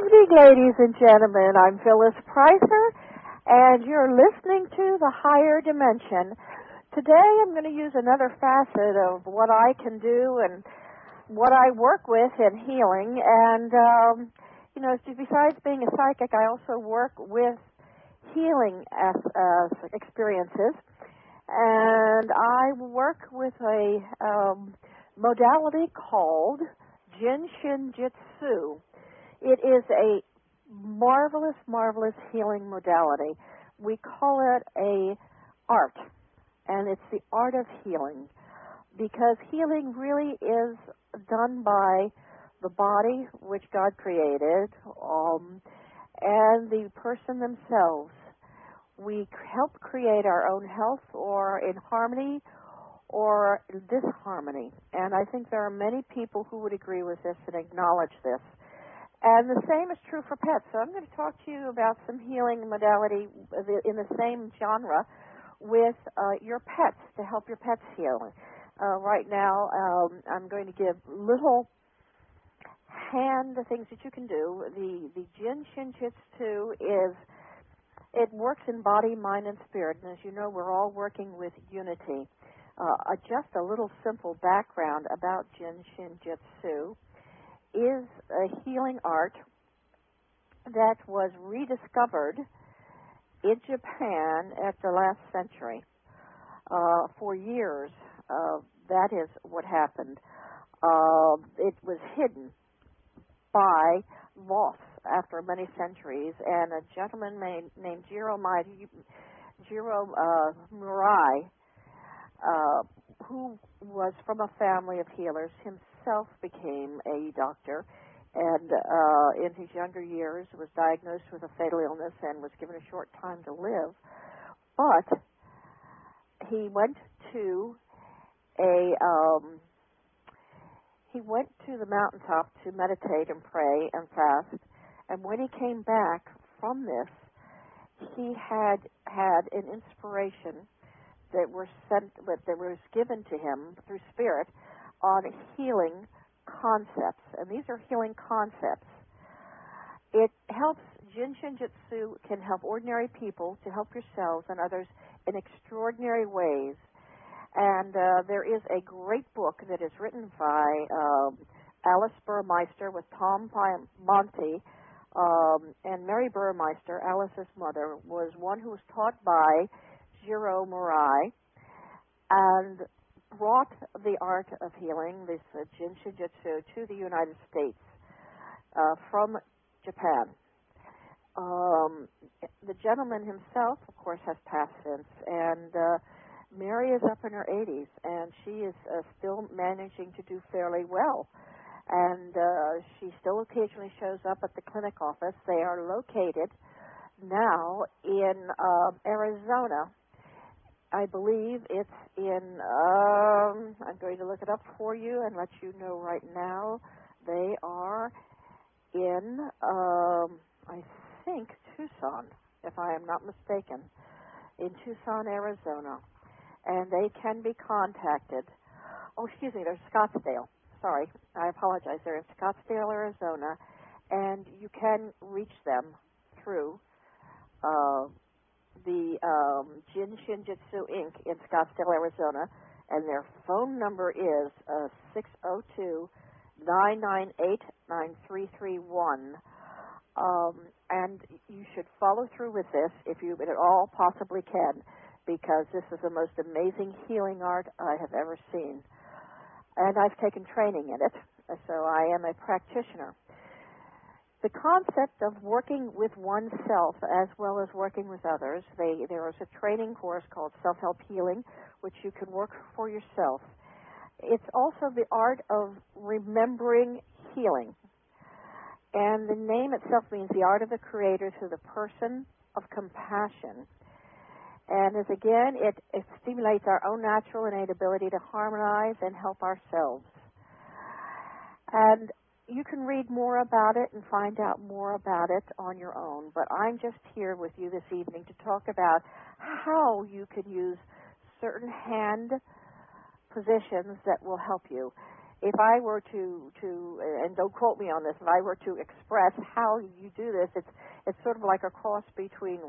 evening, ladies and gentlemen. I'm Phyllis Pricer, and you're listening to The Higher Dimension. Today I'm going to use another facet of what I can do and what I work with in healing. And, besides being a psychic, I also work with healing experiences. And I work with a modality called Jinshin Jitsu. It is a marvelous, marvelous healing modality. We call it a art, and it's the art of healing, because healing really is done by the body, which God created, and the person themselves. We help create our own health, or in harmony or disharmony, and I think there are many people who would agree with this and acknowledge this. And the same is true for pets. So I'm going to talk to you about some healing modality in the same genre with your pets, to help your pets heal. Right now, I'm going to give little hand things that you can do. The Jinshin Jitsu it works in body, mind, and spirit. And as you know, we're all working with unity. Just a little simple background about Jinshin Jitsu is a healing art that was rediscovered in Japan at the last century. For years, that is what happened. It was hidden by loss after many centuries, and a gentleman named Jiro Murai, who was from a family of healers, himself became a doctor, and in his younger years was diagnosed with a fatal illness and was given a short time to live. But he went to the mountaintop to meditate and pray and fast, and when he came back from this, he had an inspiration that was given to him through spirit on healing concepts, and these are healing concepts. It helps. Jinshin Jitsu can help ordinary people to help yourselves and others in extraordinary ways. And there is a great book that is written by Alice Burmeister with Tom Monty, and Mary Burmeister, Alice's mother, was one who was taught by Jiro Murai and brought the art of healing, this Jinshin Jitsu, to the United States from Japan. The gentleman himself, of course, has passed since, and Mary is up in her 80s, and she is still managing to do fairly well. And she still occasionally shows up at the clinic office. They are located now in Arizona. I believe it's in, I'm going to look it up for you and let you know right now. They are in, I think, Tucson, if I am not mistaken, in Tucson, Arizona. And they can be contacted. Oh, excuse me, there's Scottsdale. Sorry, I apologize. They're in Scottsdale, Arizona, and you can reach them through the Jinshin Jitsu Inc. in Scottsdale, Arizona, and their phone number is 602-998-9331. And you should follow through with this if you at all possibly can, because this is the most amazing healing art I have ever seen. And I've taken training in it, so I am a practitioner. The concept of working with oneself as well as working with others, there is a training course called Self-Help Healing, which you can work for yourself. It's also the art of remembering healing. And the name itself means the art of the creator through the person of compassion. And as again, it stimulates our own natural innate ability to harmonize and help ourselves. And you can read more about it and find out more about it on your own. But I'm just here with you this evening to talk about how you can use certain hand positions that will help you. if I were to and don't quote me on this, if I were to express how you do this, it's sort of like a cross between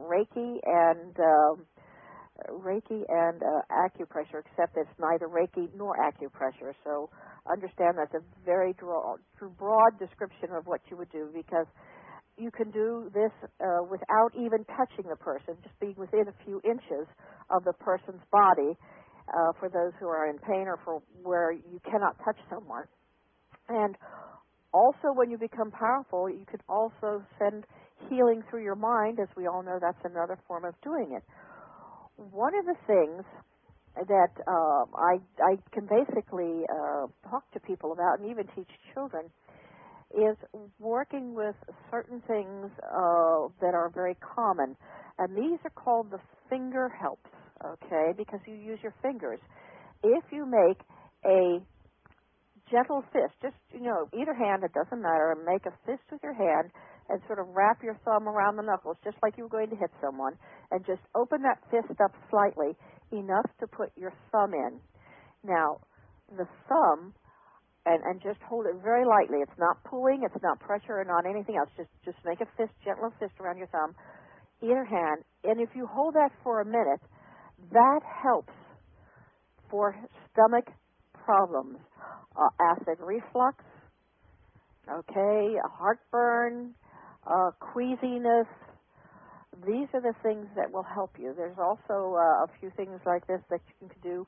Reiki and acupressure, except it's neither Reiki nor acupressure. So understand that's a very broad description of what you would do, because you can do this without even touching the person, just being within a few inches of the person's body, for those who are in pain or for where you cannot touch someone. And also, when you become powerful, you can also send healing through your mind. As we all know, that's another form of doing it. One of the things that I can basically talk to people about, and even teach children, is working with certain things that are very common. And these are called the finger helps, okay, because you use your fingers. If you make a gentle fist, just, either hand, it doesn't matter, and make a fist with your hand and sort of wrap your thumb around the knuckles, just like you were going to hit someone, and just open that fist up slightly, enough to put your thumb in. Now, the thumb, and just hold it very lightly. It's not pulling, it's not pressure, or not anything else. Just make a fist, gentle fist around your thumb, either hand, and if you hold that for a minute, that helps for stomach problems, acid reflux, okay, heartburn, queasiness. These are the things that will help you. There's also a few things like this that you can do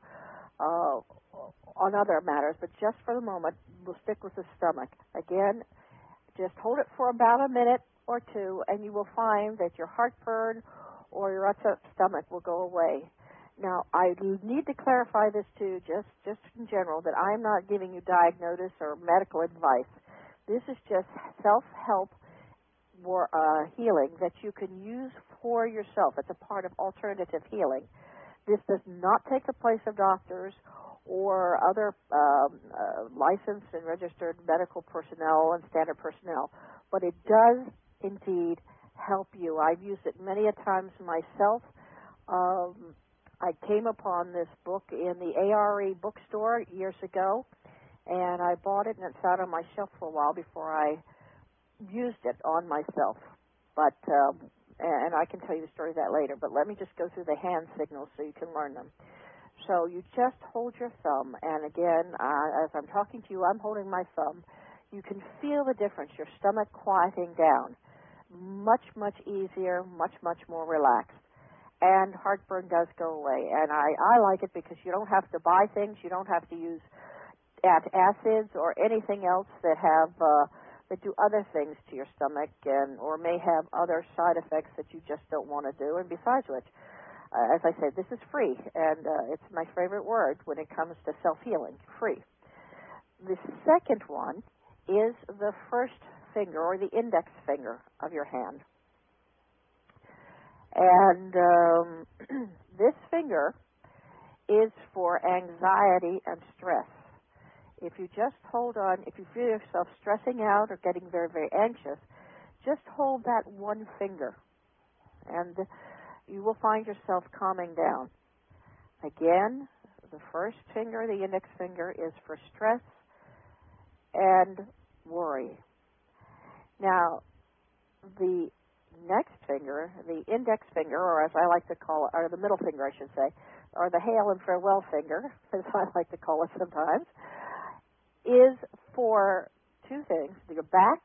on other matters, but just for the moment, we'll stick with the stomach. Again, just hold it for about a minute or two, and you will find that your heartburn or your upset stomach will go away. Now, I need to clarify this too, just in general, that I'm not giving you diagnosis or medical advice. This is just self-help or healing that you can use for yourself. It's a part of alternative healing. This does not take the place of doctors or other licensed and registered medical personnel and standard personnel, but it does indeed help you. I've used it many a times myself. I came upon this book in the ARE bookstore years ago, and I bought it, and it sat on my shelf for a while before I used it on myself. But and I can tell you the story of that later, but let me just go through the hand signals so you can learn them. So you just hold your thumb, and again, as I'm talking to you, I'm holding my thumb. You can feel the difference, your stomach quieting down. Much, much easier, much, much more relaxed. And heartburn does go away. And I like it because you don't have to buy things, you don't have to use acids or anything else that have that do other things to your stomach and or may have other side effects that you just don't want to do. And besides which, as I said, this is free, and it's my favorite word when it comes to self-healing, free. The second one is the first finger or the index finger of your hand. And this finger is for anxiety and stress. If you just hold on, if you feel yourself stressing out or getting very, very anxious, just hold that one finger, and you will find yourself calming down. Again, the first finger, the index finger, is for stress and worry. Now, the next finger, the index finger, or as I like to call it, or the middle finger, I should say, or the hail and farewell finger, as I like to call it sometimes, is for two things, your back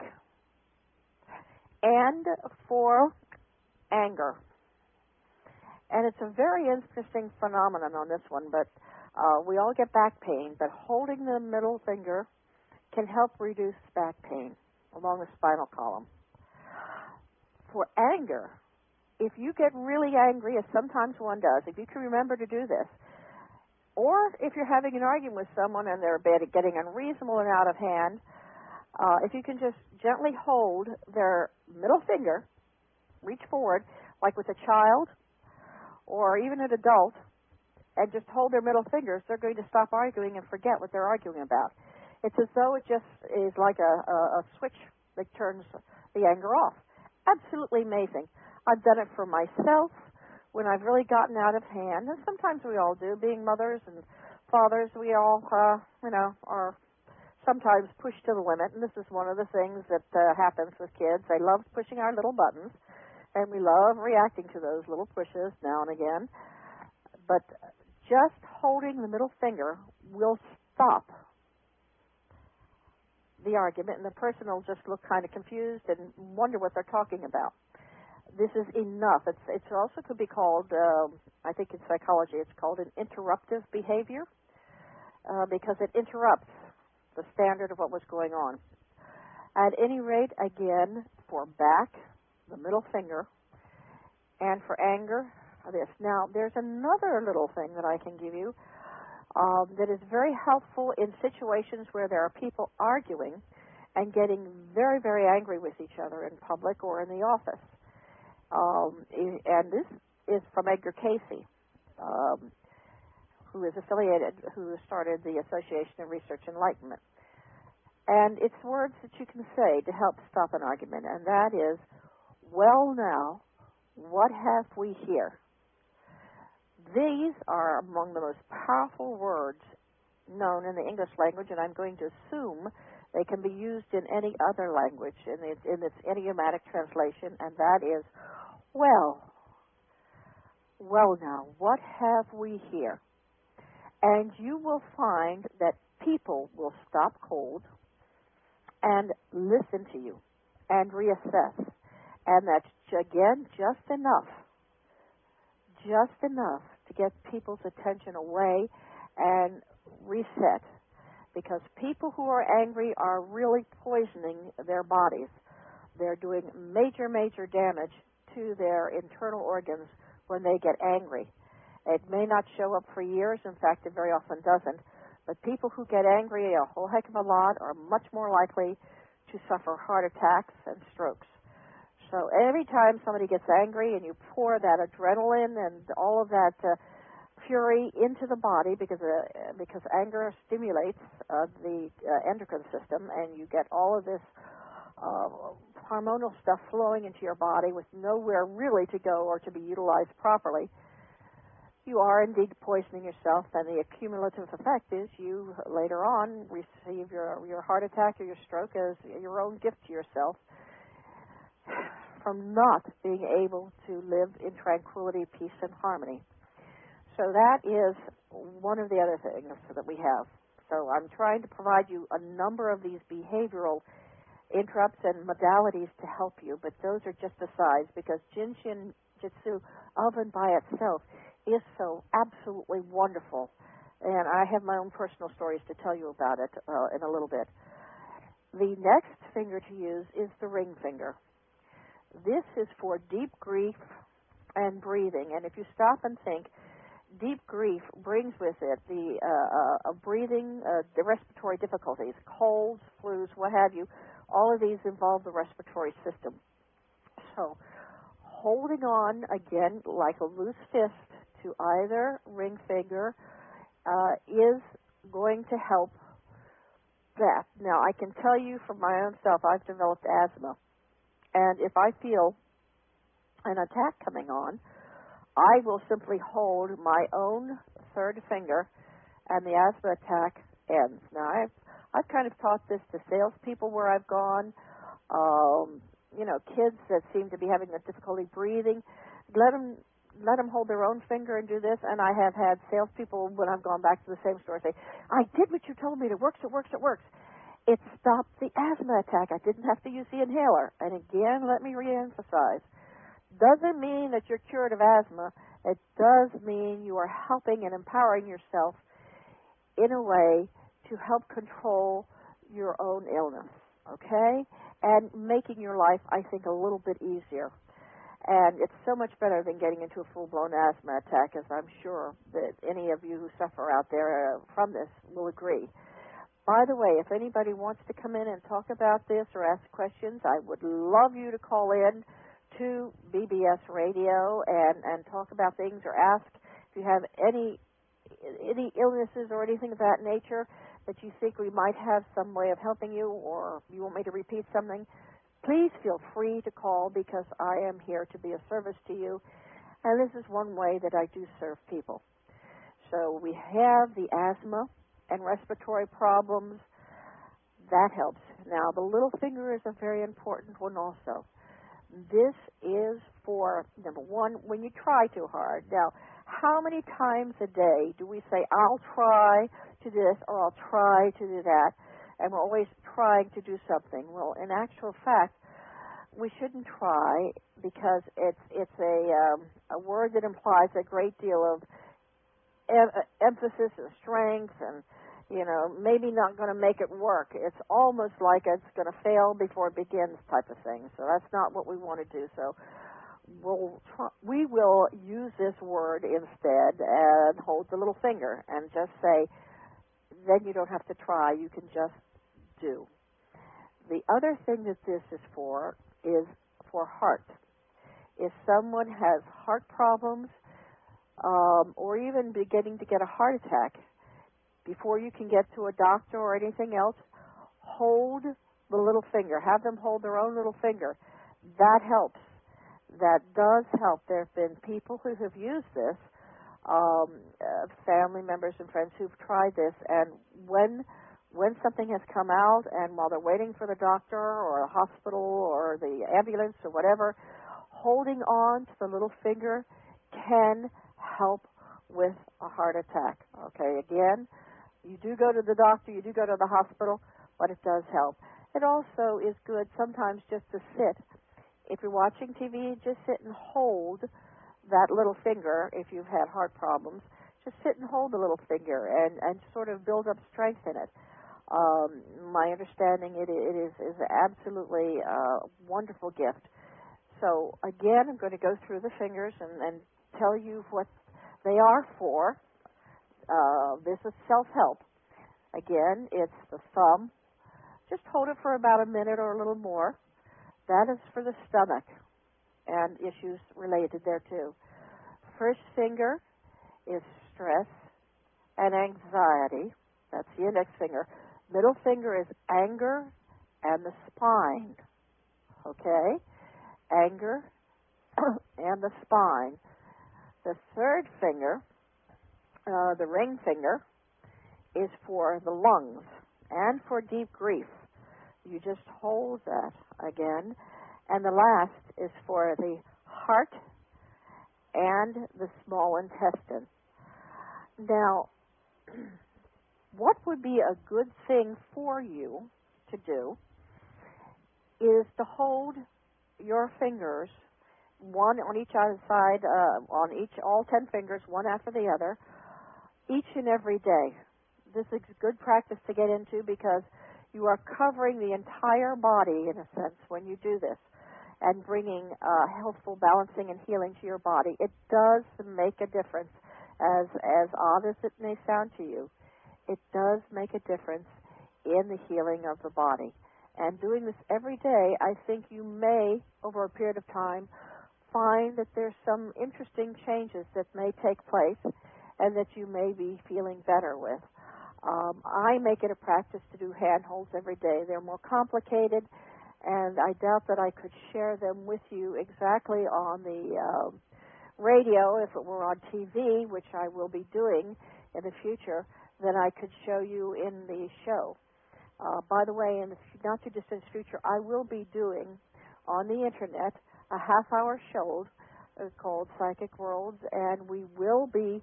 and for anger. And it's a very interesting phenomenon on this one, but we all get back pain, but holding the middle finger can help reduce back pain along the spinal column. For anger, if you get really angry, as sometimes one does, if you can remember to do this, or if you're having an argument with someone and they're getting unreasonable and out of hand, if you can just gently hold their middle finger, reach forward, like with a child or even an adult, and just hold their middle fingers, they're going to stop arguing and forget what they're arguing about. It's as though it just is like a switch that turns the anger off. Absolutely amazing. I've done it for myself when I've really gotten out of hand, and sometimes we all do. Being mothers and fathers, we all, are sometimes pushed to the limit, and this is one of the things that happens with kids. They love pushing our little buttons, and we love reacting to those little pushes now and again. But just holding the middle finger will stop the argument, and the person will just look kind of confused and wonder what they're talking about. This is enough. It's also could be called, I think in psychology, it's called an interruptive behavior because it interrupts the standard of what was going on. At any rate, again, for back, the middle finger, and for anger, this. Now, there's another little thing that I can give you that is very helpful in situations where there are people arguing and getting very, very angry with each other in public or in the office. And this is from Edgar Casey, who started the Association of Research Enlightenment. And it's words that you can say to help stop an argument, and that is, well now, what have we here? These are among the most powerful words known in the English language, and I'm going to assume they can be used in any other language in its idiomatic translation, and that is, well now, what have we here? And you will find that people will stop cold and listen to you and reassess. And that's, again, just enough to get people's attention away and reset. Because people who are angry are really poisoning their bodies. They're doing major, major damage to their internal organs when they get angry. It may not show up for years. In fact, it very often doesn't. But people who get angry a whole heck of a lot are much more likely to suffer heart attacks and strokes. So every time somebody gets angry and you pour that adrenaline and all of that fury into the body, because anger stimulates the endocrine system, and you get all of this hormonal stuff flowing into your body with nowhere really to go or to be utilized properly, you are indeed poisoning yourself, and the cumulative effect is you later on receive your heart attack or your stroke as your own gift to yourself from not being able to live in tranquility, peace, and harmony. So that is one of the other things that we have. So I'm trying to provide you a number of these behavioral interrupts and modalities to help you, but those are just asides because Jinshin Jitsu of and by itself is so absolutely wonderful. And I have my own personal stories to tell you about it in a little bit. The next finger to use is the ring finger. This is for deep grief and breathing. And if you stop and think, deep grief brings with it the breathing, the respiratory difficulties, colds, flus, what have you. All of these involve the respiratory system. So holding on, again, like a loose fist to either ring finger is going to help that. Now, I can tell you from my own self, I've developed asthma. And if I feel an attack coming on, I will simply hold my own third finger, and the asthma attack ends. Now, I've kind of taught this to salespeople where I've gone, kids that seem to be having a difficulty breathing. Let them hold their own finger and do this. And I have had salespeople, when I've gone back to the same store, say, I did what you told me. It works, it works, it works. It stopped the asthma attack. I didn't have to use the inhaler. And again, let me reemphasize. Doesn't mean that you're cured of asthma. It does mean you are helping and empowering yourself in a way to help control your own illness, okay? And making your life, I think, a little bit easier. And it's so much better than getting into a full-blown asthma attack, as I'm sure that any of you who suffer out there from this will agree. By the way, if anybody wants to come in and talk about this or ask questions, I would love you to call in to BBS Radio and talk about things or ask if you have any illnesses or anything of that nature that you think we might have some way of helping you, or you want me to repeat something. Please feel free to call because I am here to be of service to you, and this is one way that I do serve people. So we have the asthma and respiratory problems. That helps. Now, the little finger is a very important one also. This is for, number one, when you try too hard. Now, how many times a day do we say, I'll try to do this or I'll try to do that, and we're always trying to do something? Well, in actual fact, we shouldn't try, because it's a word that implies a great deal of emphasis and strength, and maybe not going to make it work. It's almost like it's going to fail before it begins type of thing. So that's not what we want to do. So we will use this word instead and hold the little finger and just say, then you don't have to try, you can just do. The other thing that this is for heart. If someone has heart problems, or even beginning to get a heart attack, before you can get to a doctor or anything else, hold the little finger. Have them hold their own little finger. That helps. That does help. There have been people who have used this, family members and friends who've tried this, and when something has come out, and while they're waiting for the doctor or a hospital or the ambulance or whatever, holding on to the little finger can help with a heart attack. Okay, again, you do go to the doctor, you do go to the hospital, but it does help. It also is good sometimes just to sit. If you're watching TV, just sit and hold that little finger. If you've had heart problems, just sit and hold the little finger and sort of build up strength in it. My understanding, it is absolutely a wonderful gift. So again, I'm going to go through the fingers and tell you what they are for. This is self-help. Again, it's the thumb. Just hold it for about a minute or a little more. That is for the stomach and issues related thereto. First finger is stress and anxiety. That's the index finger. Middle finger is anger and the spine. Okay? Anger and the spine. The third finger, the ring finger, is for the lungs and for deep grief. You just hold that again. And the last is for the heart and the small intestine. Now, what would be a good thing for you to do is to hold your fingers, one on each side, all 10 fingers, one after the other, each and every day. This is good practice to get into because you are covering the entire body, in a sense, when you do this, and bringing healthful balancing and healing to your body. It does make a difference, as odd as it may sound to you. It does make a difference in the healing of the body. And doing this every day, I think you may, over a period of time, find that there's some interesting changes that may take place and that you may be feeling better with. I make it a practice to do handholds every day. They're more complicated, and I doubt that I could share them with you exactly on the radio if it were on TV, which I will be doing in the future, then I could show you in the show. By the way, in the not too distant future, I will be doing on the internet a half-hour show called Psychic Worlds, and we will be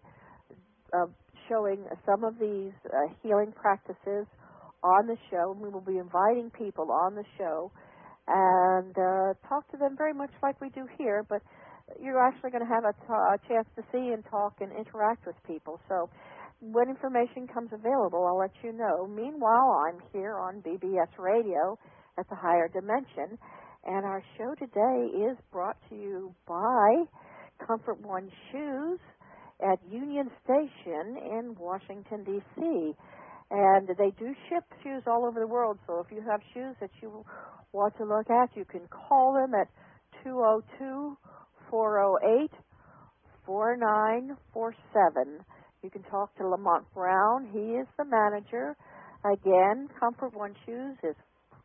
showing some of these healing practices on the show, and we will be inviting people on the show and talk to them very much like we do here, but you're actually going to have a chance to see and talk and interact with people. So when information comes available, I'll let you know. Meanwhile, I'm here on BBS Radio at the Higher Dimension, and our show today is brought to you by Comfort One Shoes at Union Station in Washington, D.C. And they do ship shoes all over the world, so if you have shoes that you want to look at, you can call them at 202-408-4947. You can talk to Lamont Brown. He is the manager. Again, Comfort One Shoes is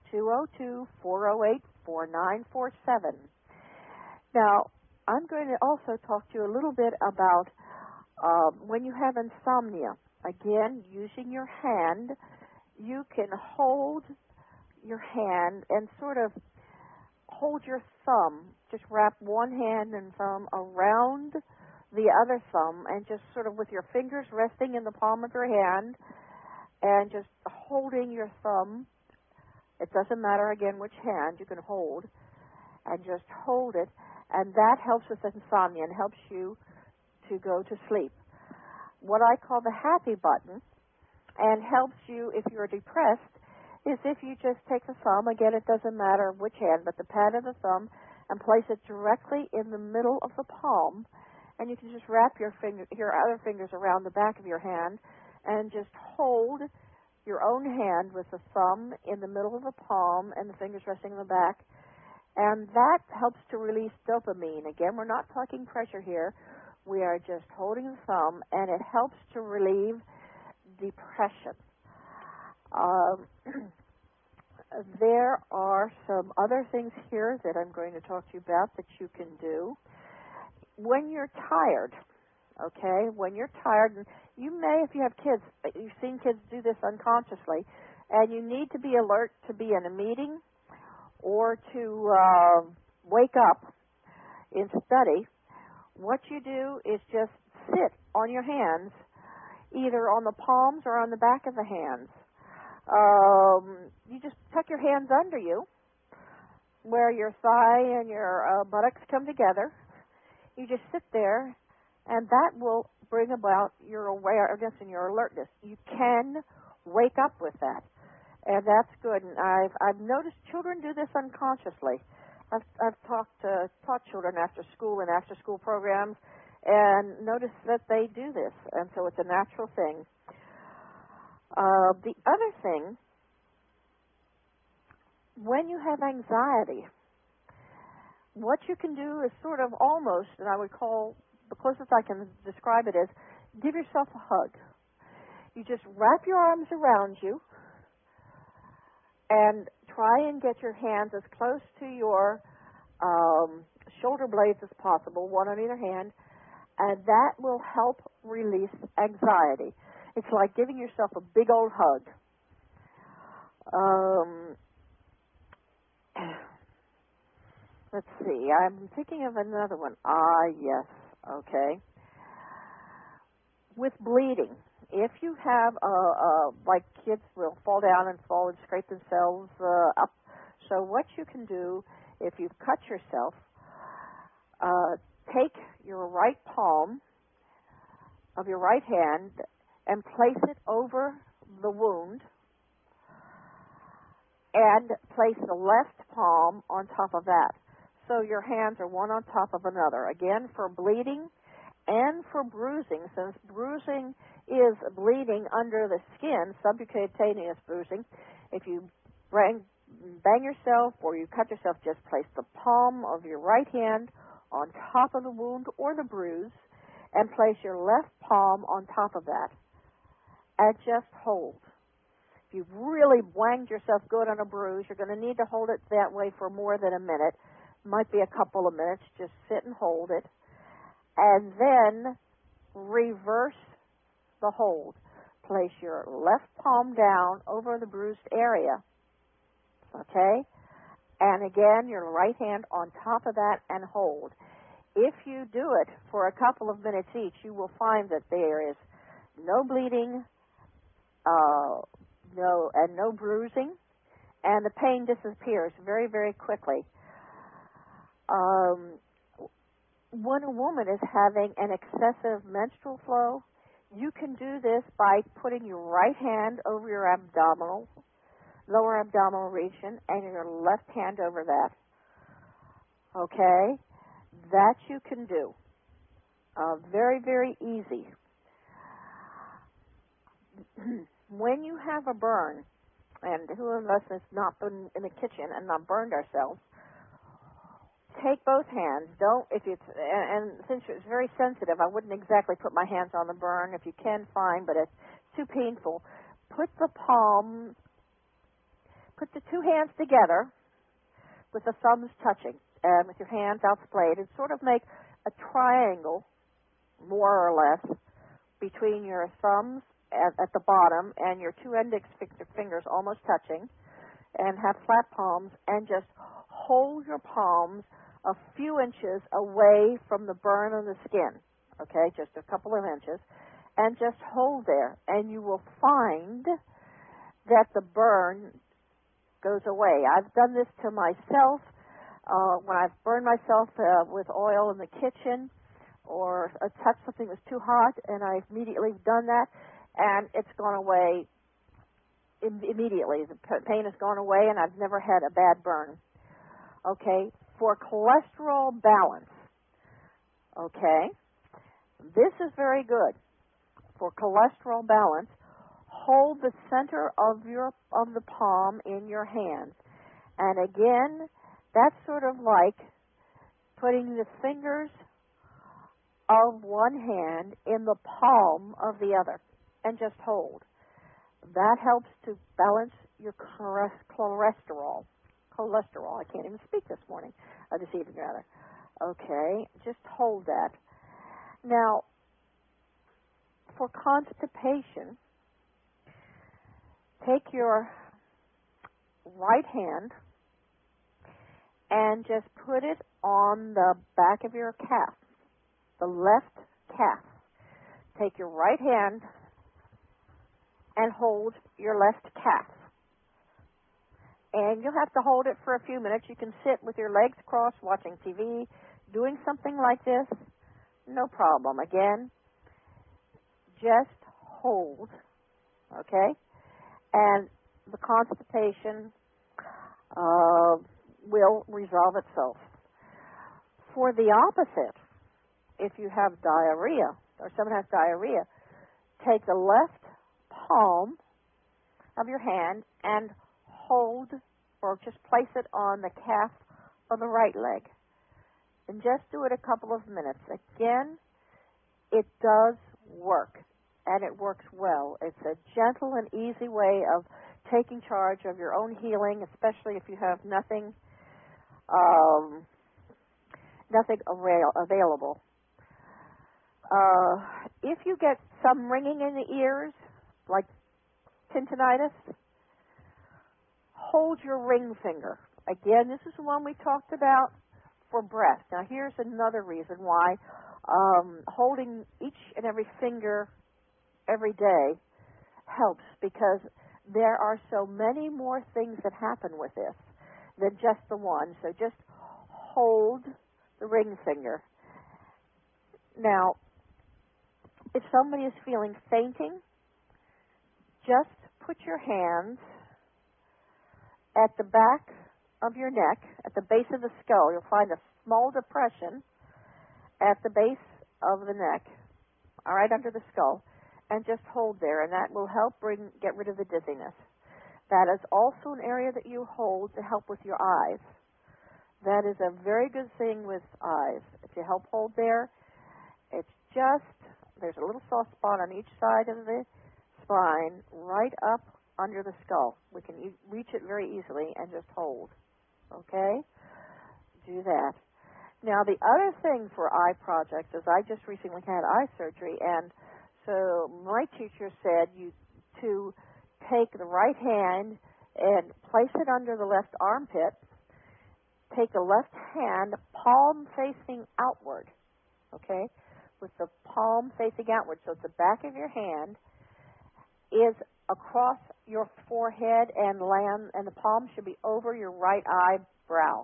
202-408-4947. Now, I'm going to also talk to you a little bit about when you have insomnia. Again, using your hand, you can hold your hand and sort of hold your thumb. Just wrap one hand and thumb around the other thumb and just sort of with your fingers resting in the palm of your hand and just holding your thumb. It doesn't matter, again, which hand you can hold. And just hold it. And that helps with insomnia and helps you to go to sleep. What I call the happy button, and helps you if you're depressed, is if you just take the thumb, again, it doesn't matter which hand, but the pad of the thumb, and place it directly in the middle of the palm, and you can just wrap your other fingers around the back of your hand, and just hold your own hand with the thumb in the middle of the palm and the fingers resting in the back, and that helps to release dopamine. Again, we're not talking pressure here. We are just holding the thumb, and it helps to relieve depression. There are some other things here that I'm going to talk to you about that you can do. When you're tired, okay, when you're tired, and you may, if you have kids, you've seen kids do this unconsciously, and you need to be alert to be in a meeting or to wake up in study, what you do is just sit on your hands, either on the palms or on the back of the hands. You just tuck your hands under you, where your thigh and your buttocks come together. You just sit there, and that will bring about your awareness and your alertness. You can wake up with that, and that's good. And I've noticed children do this unconsciously. I've taught children after school and after school programs, and noticed that they do this, and so it's a natural thing. The other thing, when you have anxiety, what you can do is sort of almost, and I would call, the closest I can describe it is, give yourself a hug. You just wrap your arms around you and try and get your hands as close to your shoulder blades as possible, one on either hand, and that will help release anxiety. It's like giving yourself a big old hug. Let's see. I'm thinking of another one. Yes. Okay. With bleeding, if you have, like kids will fall down and fall and scrape themselves up. So what you can do, if you've cut yourself, take your right palm of your right hand and place it over the wound, and place the left palm on top of that. So your hands are one on top of another. Again, for bleeding and for bruising, since bruising is bleeding under the skin, subcutaneous bruising, if you bang yourself or you cut yourself, just place the palm of your right hand on top of the wound or the bruise, and place your left palm on top of that, and just hold. If you've really wanged yourself good on a bruise, you're going to need to hold it that way for more than a minute. Might be a couple of minutes. Just sit and hold it. And then reverse the hold. Place your left palm down over the bruised area. Okay? And again, your right hand on top of that and hold. If you do it for a couple of minutes each, you will find that there is no bleeding, no bruising, and the pain disappears very, very quickly. When a woman is having an excessive menstrual flow, you can do this by putting your right hand over your lower abdominal region, and your left hand over that. Okay? That you can do. Very, very easy. When you have a burn, and who of us has not been in the kitchen and not burned ourselves, take both hands. And since it's very sensitive, I wouldn't exactly put my hands on the burn. If you can, fine, but it's too painful. Put the two hands together with the thumbs touching, and with your hands outsplayed, and sort of make a triangle, more or less, between your thumbs at the bottom and your two index fingers almost touching, and have flat palms, and just hold your palms a few inches away from the burn on the skin, okay, just a couple of inches, and just hold there, and you will find that the burn goes away. I've done this to myself when I've burned myself with oil in the kitchen, or touched something that was too hot, and I've immediately done that, and it's gone away immediately. The pain has gone away, and I've never had a bad burn. Okay, for cholesterol balance, okay, this is very good. For cholesterol balance, hold the center of the palm in your hands. And again, that's sort of like putting the fingers of one hand in the palm of the other and just hold. That helps to balance your cholesterol. I can't even speak this morning, this evening rather. Okay, just hold that. Now, for constipation, take your right hand and just put it on the back of your calf, the left calf. Take your right hand and hold your left calf. And you'll have to hold it for a few minutes. You can sit with your legs crossed, watching TV, doing something like this. No problem. Again, just hold, okay? And the constipation will resolve itself. For the opposite, if you have diarrhea, or someone has diarrhea, take the left palm of your hand and hold, or just place it on the calf of the right leg. And just do it a couple of minutes. Again, it does work, and it works well. It's a gentle and easy way of taking charge of your own healing, especially if you have nothing available. If you get some ringing in the ears, like tinnitus, hold your ring finger. Again, this is the one we talked about for breath. Now, here's another reason why holding each and every finger every day helps, because there are so many more things that happen with this than just the one. So just hold the ring finger. Now, if somebody is feeling fainting, just put your hands at the back of your neck, at the base of the skull. You'll find a small depression at the base of the neck, all right, under the skull, and just hold there, and that will help get rid of the dizziness. That is also an area that you hold to help with your eyes. That is a very good thing with eyes. If you help hold there, it's just, there's a little soft spot on each side of the spine, right up under the skull. We can reach it very easily and just hold. Okay? Do that. Now, the other thing for eye projects is I just recently had eye surgery, and so my teacher said to take the right hand and place it under the left armpit, take the left hand, palm facing outward, okay, with the palm facing outward, so the back of your hand is across your forehead and the palm should be over your right eyebrow.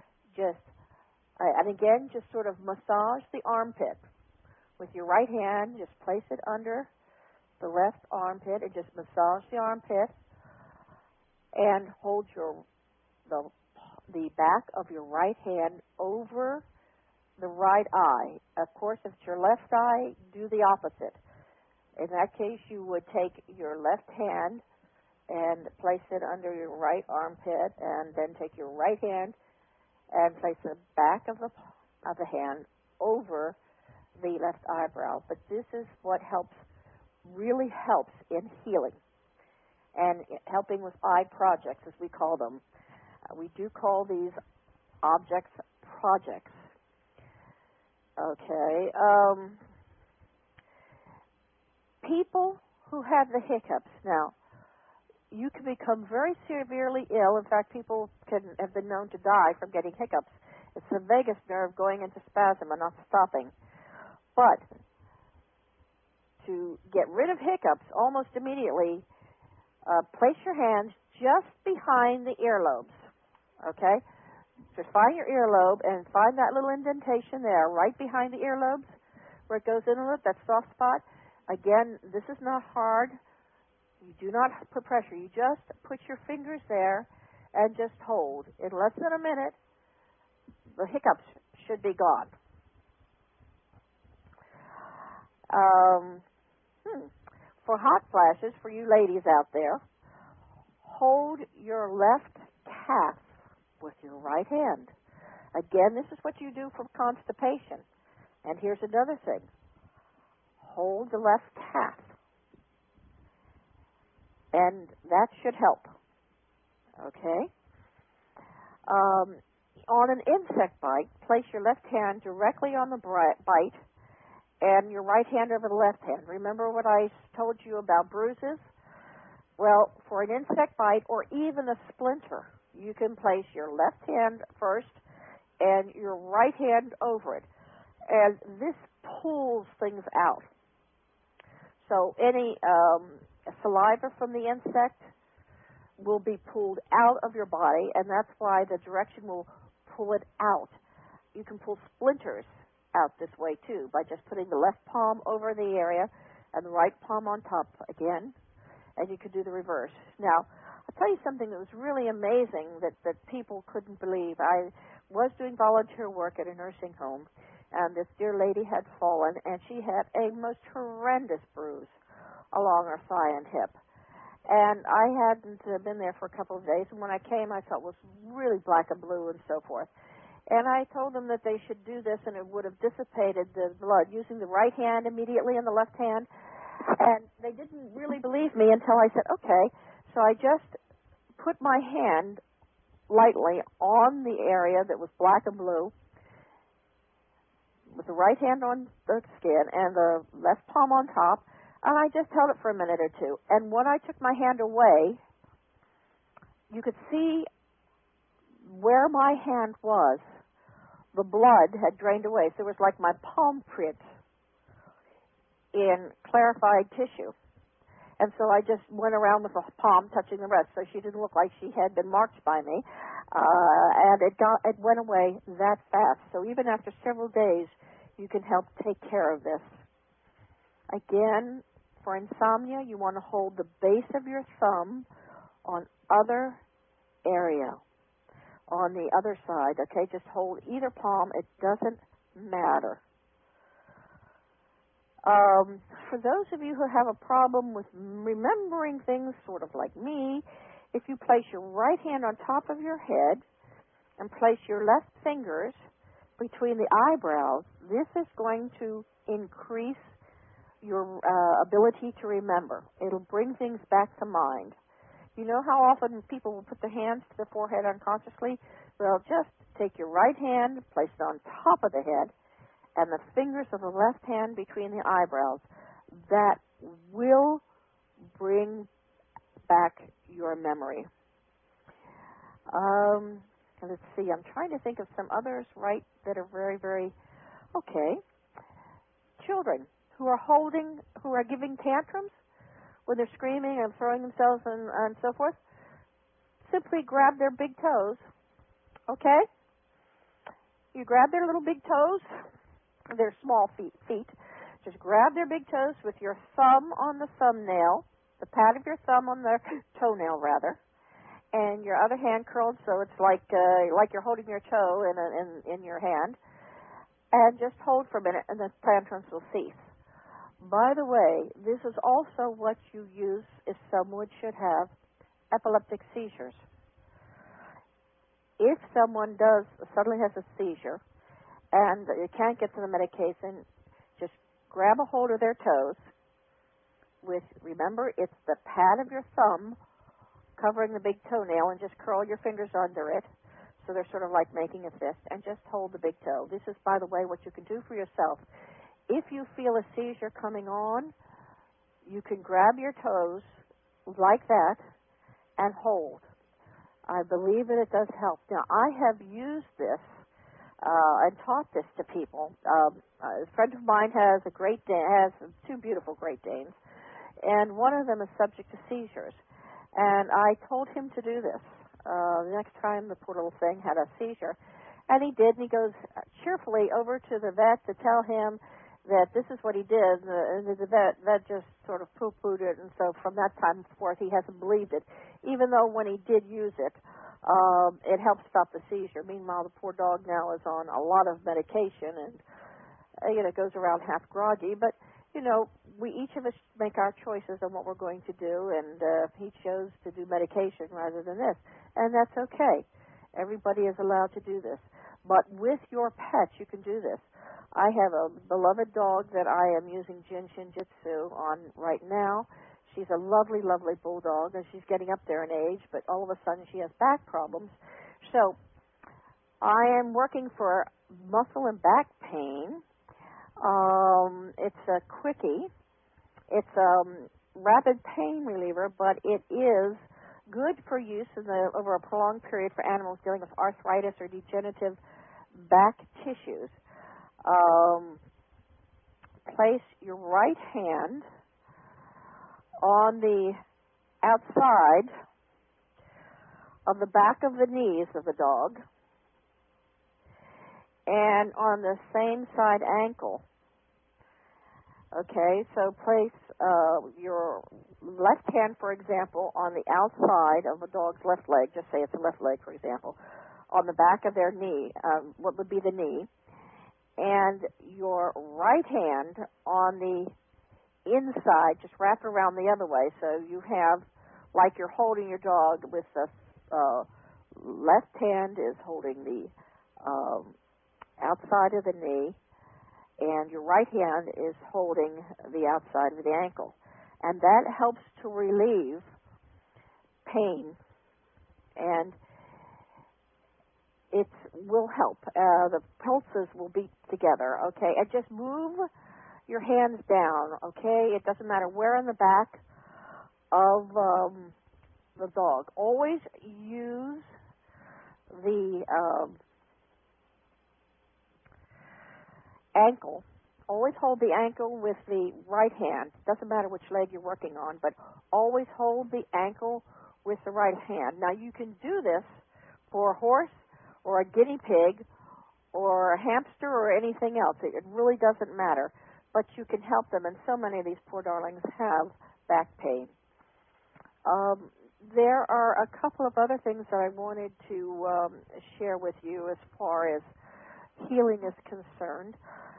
And again, just sort of massage the armpit with your right hand. Just place it under the left armpit and just massage the armpit, and hold the back of your right hand over the right eye. Of course, if it's your left eye, do the opposite. In that case, you would take your left hand and place it under your right armpit, and then take your right hand and place the back of the hand over the left eyebrow. But this is what really helps in healing and helping with eye projects, as we call them. We do call these objects projects. Okay. People who have the hiccups. Now, you can become very severely ill. In fact, people can have been known to die from getting hiccups. It's the vagus nerve going into spasm and not stopping. But to get rid of hiccups almost immediately, place your hands just behind the earlobes, okay? Just find your earlobe and find that little indentation there, right behind the earlobes, where it goes in a little, that soft spot. Again, this is not hard. You do not put pressure. You just put your fingers there and just hold. In less than a minute, the hiccups should be gone. For hot flashes, for you ladies out there, hold your left calf with your right hand. Again, this is what you do for constipation. And here's another thing. Hold the left calf. And that should help. Okay? On an insect bite, place your left hand directly on the bite and your right hand over the left hand. Remember what I told you about bruises? Well, for an insect bite or even a splinter, you can place your left hand first and your right hand over it. And this pulls things out. So any saliva from the insect will be pulled out of your body, and that's why the direction will pull it out. You can pull splinters out this way, too, by just putting the left palm over the area and the right palm on top again, and you could do the reverse. Now, I'll tell you something that was really amazing that people couldn't believe. I was doing volunteer work at a nursing home, and this dear lady had fallen, and she had a most horrendous bruise along her thigh and hip. And I hadn't been there for a couple of days, and when I came, I thought it was really black and blue and so forth. And I told them that they should do this, and it would have dissipated the blood using the right hand immediately and the left hand. And they didn't really believe me until I said, okay. So I just put my hand lightly on the area that was black and blue, with the right hand on the skin and the left palm on top, and I just held it for a minute or two. And when I took my hand away, you could see where my hand was. The blood had drained away, so it was like my palm print in clarified tissue. And so I just went around with the palm touching the rest, so she didn't look like she had been marked by me. And it went away that fast. So even after several days, you can help take care of this. Again, for insomnia, you want to hold the base of your thumb on other area, on the other side, okay? Just hold either palm. It doesn't matter. For those of you who have a problem with remembering things, sort of like me, if you place your right hand on top of your head and place your left fingers between the eyebrows, this is going to increase your ability to remember. It'll bring things back to mind. You know how often people will put their hands to the forehead unconsciously? Well, just take your right hand, place it on top of the head, and the fingers of the left hand between the eyebrows. That will bring back your memory. Let's see, I'm trying to think of some others, right, that are very, very, okay. Children who are giving tantrums when they're screaming and throwing themselves and so forth, simply grab their big toes, okay? You grab their little big toes, their small feet. Just grab their big toes with your thumb on the thumbnail, the pad of your thumb on their toenail, rather, and your other hand curled so it's like you're holding your toe in your hand, and just hold for a minute, and the tantrums will cease. By the way, this is also what you use if someone should have epileptic seizures. If someone suddenly has a seizure and you can't get to the medication, just grab a hold of their toes remember, it's the pad of your thumb covering the big toenail, and just curl your fingers under it so they're sort of like making a fist, and just hold the big toe. This is, by the way, what you can do for yourself. If you feel a seizure coming on, you can grab your toes like that and hold. I believe that it does help. Now, I have used this and taught this to people. A friend of mine has has two beautiful Great Danes, and one of them is subject to seizures. And I told him to do this the next time the poor little thing had a seizure. And he did, and he goes cheerfully over to the vet to tell him that this is what he did. And the vet just sort of poo-pooed it, and so from that time forth he hasn't believed it, even though when he did use it, it helped stop the seizure. Meanwhile, the poor dog now is on a lot of medication and goes around half groggy. But we each of us make our choices on what we're going to do, and he chose to do medication rather than this, and that's okay. Everybody is allowed to do this, but with your pets, you can do this. I have a beloved dog that I am using Jin Shin Jitsu on right now. She's a lovely, lovely bulldog, and she's getting up there in age, but all of a sudden she has back problems. So I am working for muscle and back pain. It's a quickie. It's a rapid pain reliever, but it is good for use over a prolonged period for animals dealing with arthritis or degenerative back tissues. Place your right hand on the outside of the back of the knees of the dog and on the same side ankle. Okay, so place your left hand, for example, on the outside of a dog's left leg. Just say it's a left leg, for example, on the back of their knee, what would be the knee, and your right hand on the inside, just wrap it around the other way, so you have, like you're holding your dog with the left hand is holding the outside of the knee, and your right hand is holding the outside of the ankle. And that helps to relieve pain, and it will help. The pulses will beat together, okay? And just move your hands down, okay? It doesn't matter where in the back of the dog. Always use the ankle. Always hold the ankle with the right hand. Doesn't matter which leg you're working on, but always hold the ankle with the right hand. Now, you can do this for a horse or a guinea pig or a hamster or anything else. It really doesn't matter, but you can help them, and so many of these poor darlings have back pain. There are a couple of other things that I wanted to share with you as far as healing is concerned.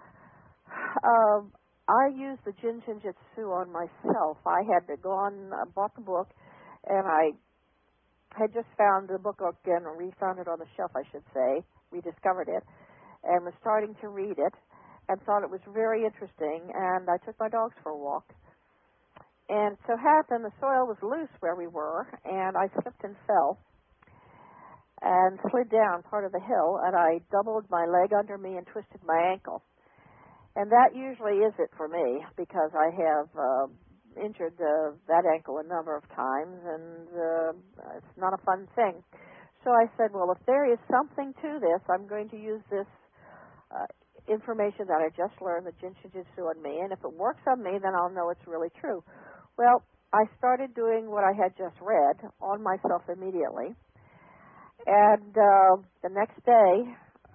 I used the Jin Shin Jitsu on myself. I had bought the book, and I had just found the book again, or refound it on the shelf, I should say, rediscovered it, and was starting to read it, and thought it was very interesting, and I took my dogs for a walk. And so happened the soil was loose where we were, and I slipped and fell and slid down part of the hill, and I doubled my leg under me and twisted my ankle. And that usually is it for me, because I have injured that ankle a number of times, and it's not a fun thing. So I said, well, if there is something to this, I'm going to use this information that I just learned, the Jin Shin Jitsu, on me, and if it works on me, then I'll know it's really true. Well, I started doing what I had just read on myself immediately, and the next day,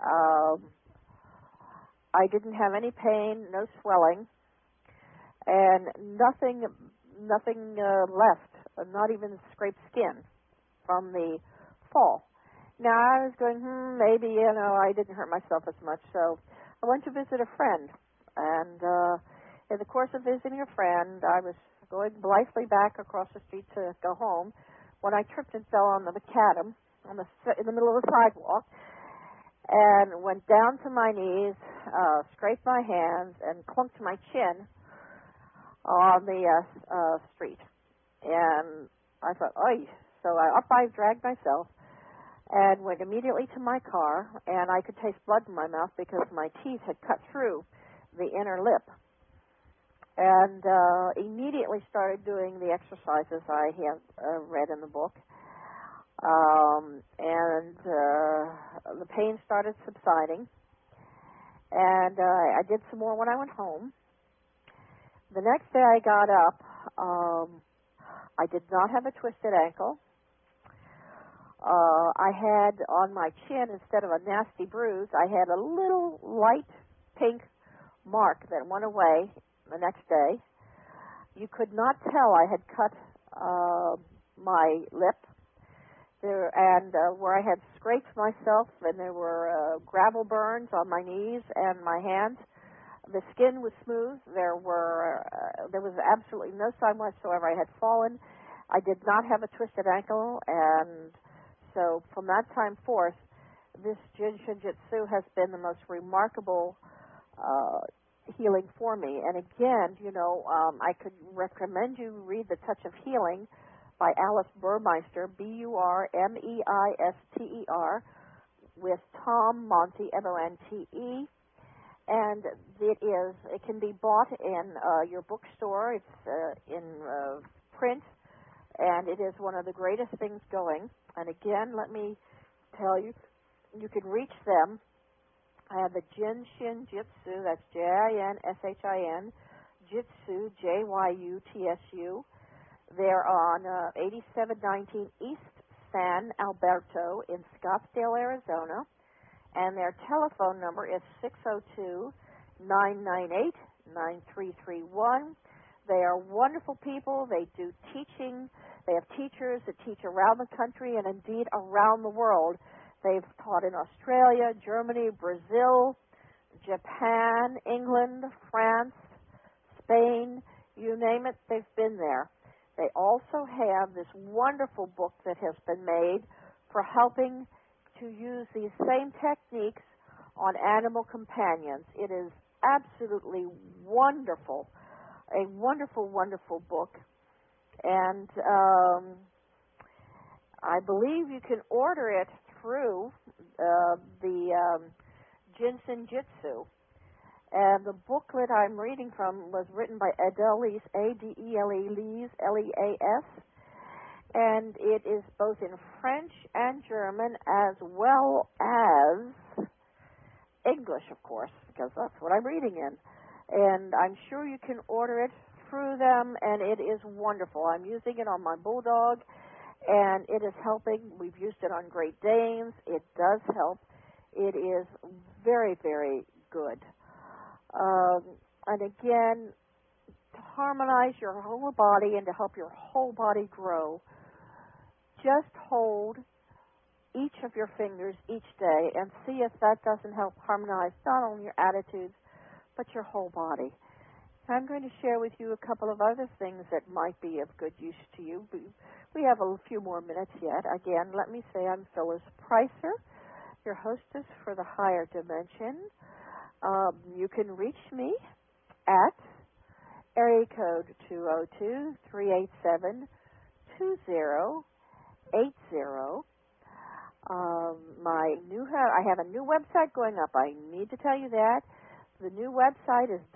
I didn't have any pain, no swelling, and nothing left, not even scraped skin from the fall. Now, I was going, maybe, I didn't hurt myself as much, so I went to visit a friend, and in the course of visiting a friend, I was going blithely back across the street to go home when I tripped and fell on the macadam in the middle of the sidewalk, and went down to my knees, scraped my hands, and clunked my chin on the street. And I thought, oy. So I dragged myself and went immediately to my car, and I could taste blood in my mouth because my teeth had cut through the inner lip. and immediately started doing the exercises I have read in the book. And the pain started subsiding, and I did some more when I went home. The next day I got up. I did not have a twisted ankle. I had on my chin, instead of a nasty bruise, I had a little light pink mark that went away the next day. You could not tell I had cut my lip there, and where I had scraped myself, and there were gravel burns on my knees and my hands. The skin was smooth. There was absolutely no sign whatsoever I had fallen. I did not have a twisted ankle, and so from that time forth, this Jin Shin Jyutsu has been the most remarkable healing for me. And again, I could recommend you read The Touch of Healing by Alice Burmeister, Burmeister, with Tom Monte, Monte. And it can be bought in your bookstore. It's in print, and it is one of the greatest things going. And again, let me tell you, you can reach them. I have the Jin Shin Jyutsu, that's Jinshin, Jitsu, Jyutsu. They're on 8719 East San Alberto in Scottsdale, Arizona. And their telephone number is 602-998-9331. They are wonderful people. They do teaching. They have teachers that teach around the country and indeed around the world. They've taught in Australia, Germany, Brazil, Japan, England, France, Spain, you name it, they've been there. They also have this wonderful book that has been made for helping to use these same techniques on animal companions. It is absolutely wonderful, a wonderful, wonderful book. And I believe you can order it through the Jinsen Jitsu. And the booklet I'm reading from was written by Adele Lees, Adele Lees, Leas. And it is both in French and German as well as English, of course, because that's what I'm reading in. And I'm sure you can order it through them, and it is wonderful. I'm using it on my bulldog, and it is helping. We've used it on Great Danes. It does help. It is very, very good. And again, to harmonize your whole body and to help your whole body grow, just hold each of your fingers each day and see if that doesn't help harmonize not only your attitudes, but your whole body. I'm going to share with you a couple of other things that might be of good use to you. We have a few more minutes yet. Again, let me say I'm Phyllis Pricer, your hostess for the Higher Dimension. You can reach me at area code 202-387-2080. I have a new website going up. I need to tell you that. The new website is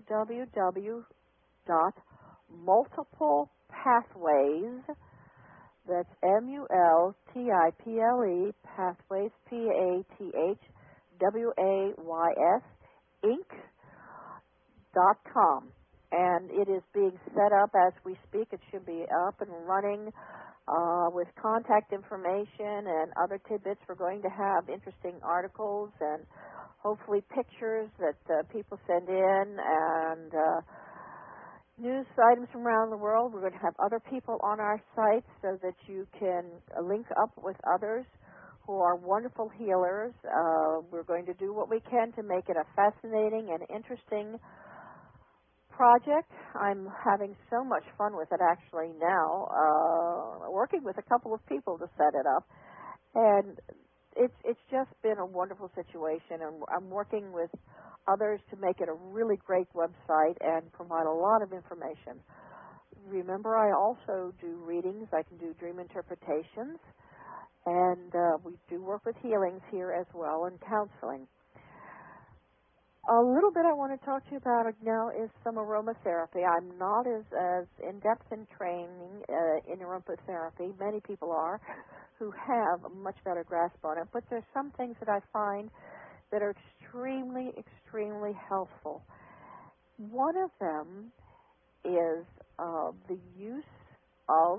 www.multiplepathways. That's MULTIPLE Pathways, PATHWAYS Inc.com. And it is being set up as we speak. It should be up and running with contact information and other tidbits. We're going to have interesting articles and hopefully pictures that people send in, and news items from around the world. We're going to have other people on our site so that you can link up with others who are wonderful healers. We're going to do what we can to make it a fascinating and interesting project. I'm having so much fun with it actually now, working with a couple of people to set it up. And it's just been a wonderful situation, and I'm working with others to make it a really great website and provide a lot of information. Remember, I also do readings. I can do dream interpretations, and we do work with healings here as well and counseling. A little bit I want to talk to you about now is some aromatherapy. I'm not as in-depth in training in aromatherapy. Many people are who have a much better grasp on it, but there's some things that I find that are extremely, extremely helpful. One of them is the use of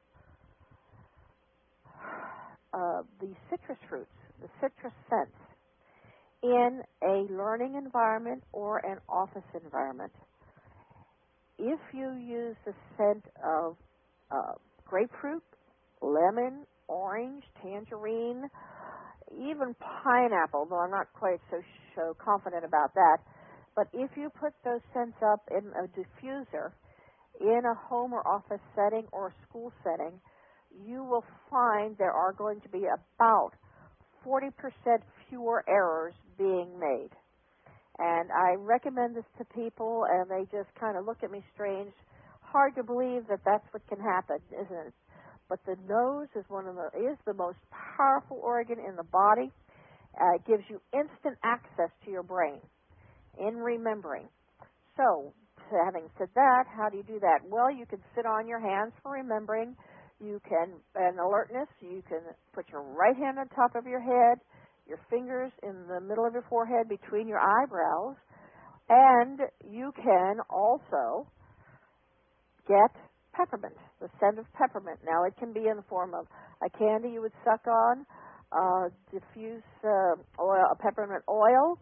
the citrus fruits, the citrus scents, in a learning environment or an office environment. If you use the scent of grapefruit, lemon, orange, tangerine, even pineapple, though I'm not quite so confident about that, but if you put those scents up in a diffuser in a home or office setting or a school setting, you will find there are going to be about 40% fewer errors being made. And I recommend this to people, and they just kind of look at me strange. Hard to believe that that's what can happen, isn't it? But the nose is the most powerful organ in the body. It gives you instant access to your brain in remembering. So, having said that, how do you do that? Well, you can sit on your hands for remembering. You can, an alertness, you can put your right hand on top of your head, your fingers in the middle of your forehead between your eyebrows, and you can also get peppermint, the scent of peppermint. Now, it can be in the form of a candy you would suck on, diffuse oil, a peppermint oil,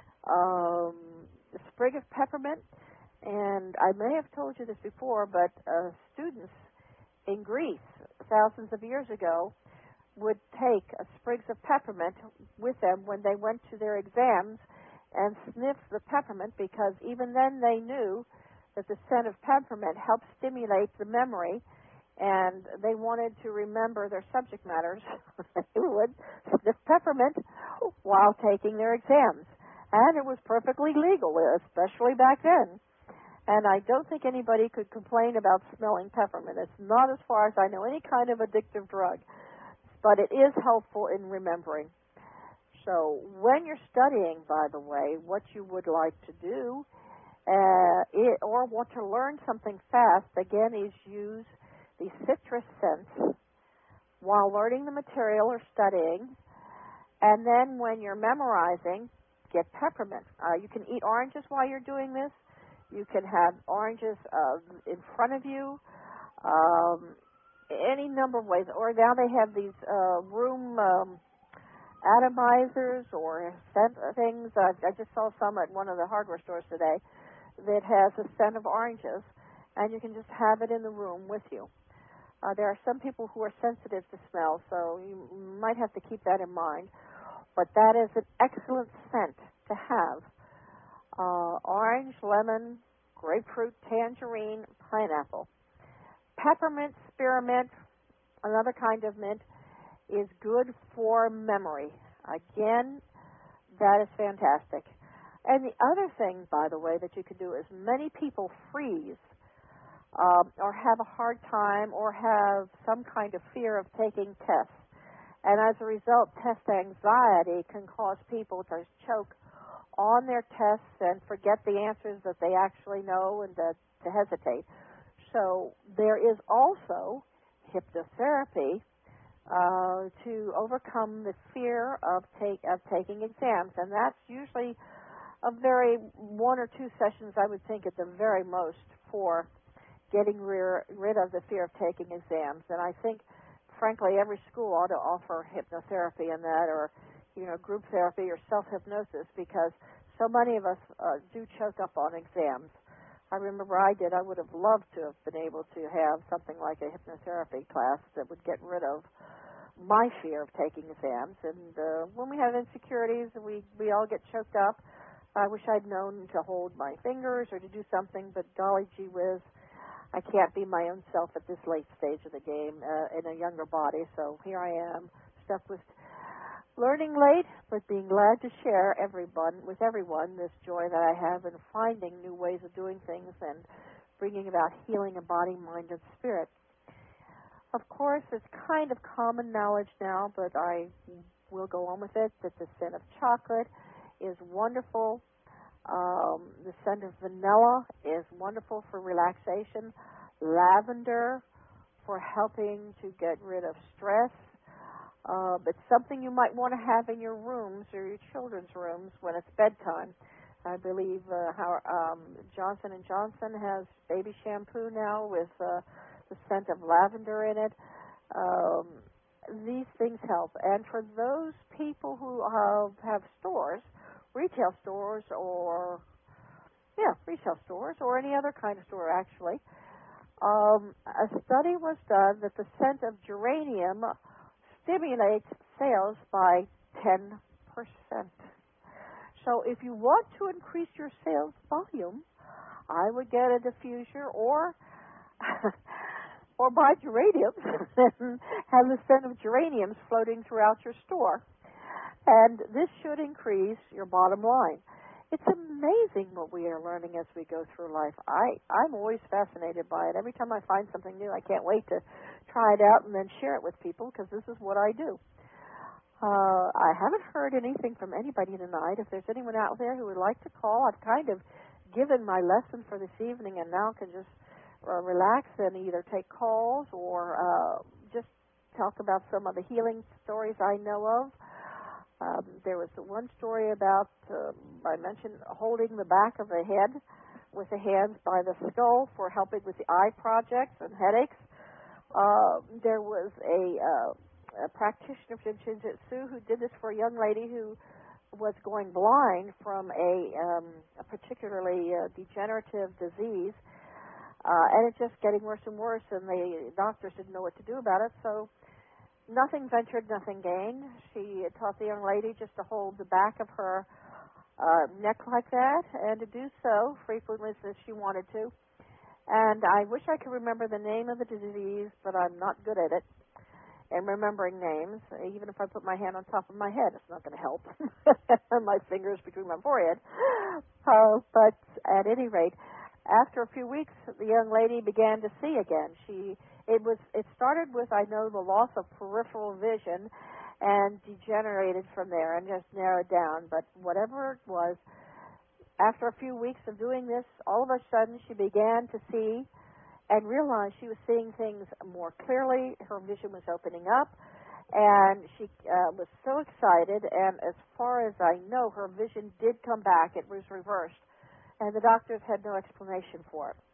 a sprig of peppermint, and I may have told you this before, but students in Greece, thousands of years ago, would take sprigs of peppermint with them when they went to their exams and sniff the peppermint, because even then they knew that the scent of peppermint helped stimulate the memory, and they wanted to remember their subject matters. They would sniff peppermint while taking their exams. And it was perfectly legal, especially back then. And I don't think anybody could complain about smelling peppermint. It's not, as far as I know, any kind of addictive drug. But it is helpful in remembering. So when you're studying, by the way, what you would like to do, or want to learn something fast, again, is use the citrus scents while learning the material or studying. And then when you're memorizing, get peppermint. You can eat oranges while you're doing this. You can have oranges in front of you, any number of ways. Or now they have these room atomizers or scent things. I just saw some at one of the hardware stores today that has a scent of oranges, and you can just have it in the room with you. There are some people who are sensitive to smell, so you might have to keep that in mind. But that is an excellent scent to have. Orange, lemon, grapefruit, tangerine, pineapple. Peppermint, spearmint, another kind of mint, is good for memory. Again, that is fantastic. And the other thing, by the way, that you can do is many people freeze or have a hard time or have some kind of fear of taking tests. And as a result, test anxiety can cause people to choke on their tests and forget the answers that they actually know and to hesitate. So there is also hypnotherapy to overcome the fear of taking exams, and that's usually a very 1 or 2 sessions, I would think, at the very most, for getting rid of the fear of taking exams. And I think, frankly, every school ought to offer hypnotherapy in that, or group therapy or self-hypnosis, because so many of us do choke up on exams. I remember I did. I would have loved to have been able to have something like a hypnotherapy class that would get rid of my fear of taking exams. And when we have insecurities and we all get choked up, I wish I'd known to hold my fingers or to do something, but golly gee whiz, I can't be my own self at this late stage of the game in a younger body. So here I am, stuck with learning late, but being glad to share with everyone this joy that I have in finding new ways of doing things and bringing about healing in body, mind, and spirit. Of course, it's kind of common knowledge now, but I will go on with it, that the scent of chocolate is wonderful The scent of vanilla is wonderful for relaxation. Lavender for helping to get rid of stress. It's something you might want to have in your rooms or your children's rooms when it's bedtime. I believe Johnson & Johnson has baby shampoo now with the scent of lavender in it. These things help. And for those people who have stores, retail stores or any other kind of store actually, a study was done that the scent of geranium stimulates sales by 10%. So if you want to increase your sales volume, I would get a diffuser or or buy geraniums and have the scent of geraniums floating throughout your store. And this should increase your bottom line. It's amazing what we are learning as we go through life. I'm always fascinated by it. Every time I find something new, I can't wait to try it out and then share it with people because this is what I do. I haven't heard anything from anybody tonight. If there's anyone out there who would like to call, I've kind of given my lesson for this evening and now can just relax and either take calls or just talk about some of the healing stories I know of. There was one story about, I mentioned, holding the back of the head with the hands by the skull for helping with the eye projects and headaches. There was a practitioner of Jin-Jitsu who did this for a young lady who was going blind from a particularly degenerative disease, and it's just getting worse and worse, and the doctors didn't know what to do about it, so nothing ventured, nothing gained. She taught the young lady just to hold the back of her neck like that and to do so frequently as she wanted to. And I wish I could remember the name of the disease, but I'm not good at it. And remembering names, even if I put my hand on top of my head, it's not going to help. My fingers between my forehead. But at any rate, after a few weeks, the young lady began to see again. It started with, I know, the loss of peripheral vision and degenerated from there and just narrowed down. But whatever it was, after a few weeks of doing this, all of a sudden she began to see and realized she was seeing things more clearly. Her vision was opening up, and she was so excited. And as far as I know, her vision did come back. It was reversed, and the doctors had no explanation for it.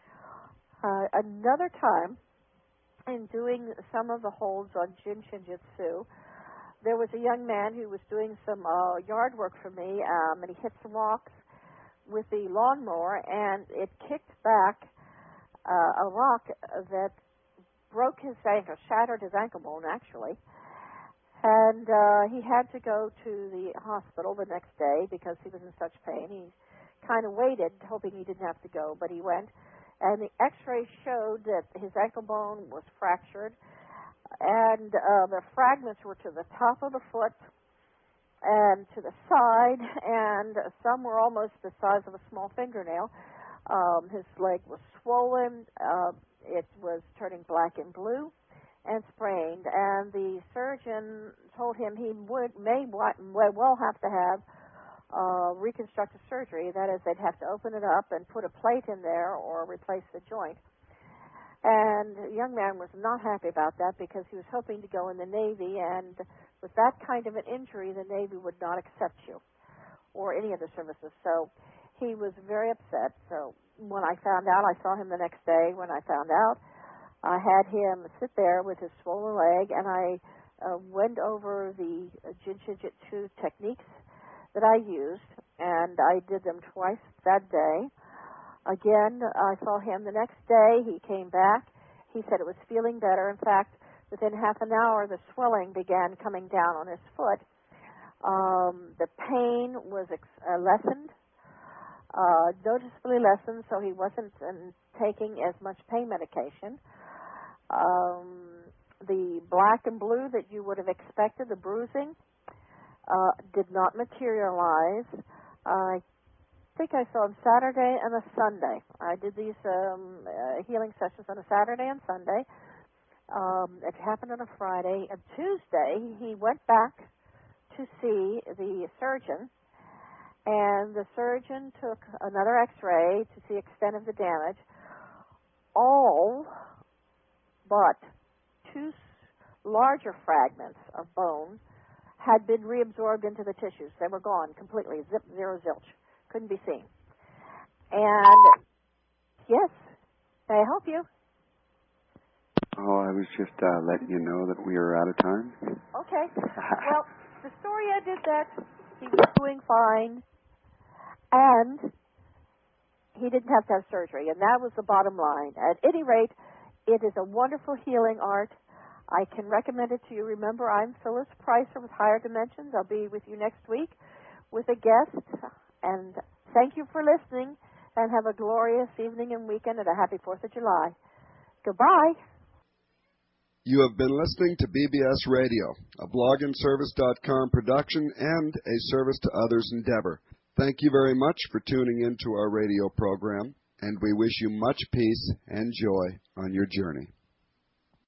Another time, in doing some of the holds on Jin Shin-Jitsu, there was a young man who was doing some yard work for me, and he hit some rocks with the lawnmower, and it kicked back a rock that broke his ankle, shattered his ankle bone, actually. And he had to go to the hospital the next day because he was in such pain. He kind of waited, hoping he didn't have to go, but he went. And the x-ray showed that his ankle bone was fractured, and the fragments were to the top of the foot and to the side, and some were almost the size of a small fingernail. His leg was swollen. It was turning black and blue and sprained, and the surgeon told him he may well have to have reconstructive surgery. That is, they'd have to open it up and put a plate in there or replace the joint. And the young man was not happy about that because he was hoping to go in the Navy, and with that kind of an injury, the Navy would not accept you or any of the services. So he was very upset. So when I found out, I saw him the next day. When I found out, I had him sit there with his swollen leg, and I went over the Jin Shin-Jitsu techniques that I used, and I did them twice that day. Again, I saw him the next day. He came back. He said it was feeling better. In fact, within half an hour, the swelling began coming down on his foot. The pain was lessened, noticeably lessened, so he wasn't taking as much pain medication. The black and blue that you would have expected, the bruising, did not materialize. I think I saw him Saturday and a Sunday. I did these healing sessions on a Saturday and Sunday. It happened on a Friday. On Tuesday, he went back to see the surgeon, and the surgeon took another x-ray to see the extent of the damage. All but two larger fragments of bone had been reabsorbed into the tissues. They were gone completely, zip, zero, zilch. Couldn't be seen. And, yes, may I help you? Oh, I was just letting you know that we are out of time. Okay. Well, the story ended that he was doing fine, and he didn't have to have surgery, and that was the bottom line. At any rate, it is a wonderful healing art. I can recommend it to you. Remember, I'm Phyllis Pricer with Higher Dimensions. I'll be with you next week with a guest, and thank you for listening, and have a glorious evening and weekend and a happy 4th of July. Goodbye. You have been listening to BBS Radio, a blogandservice.com production and a service to others endeavor. Thank you very much for tuning in to our radio program, and we wish you much peace and joy on your journey.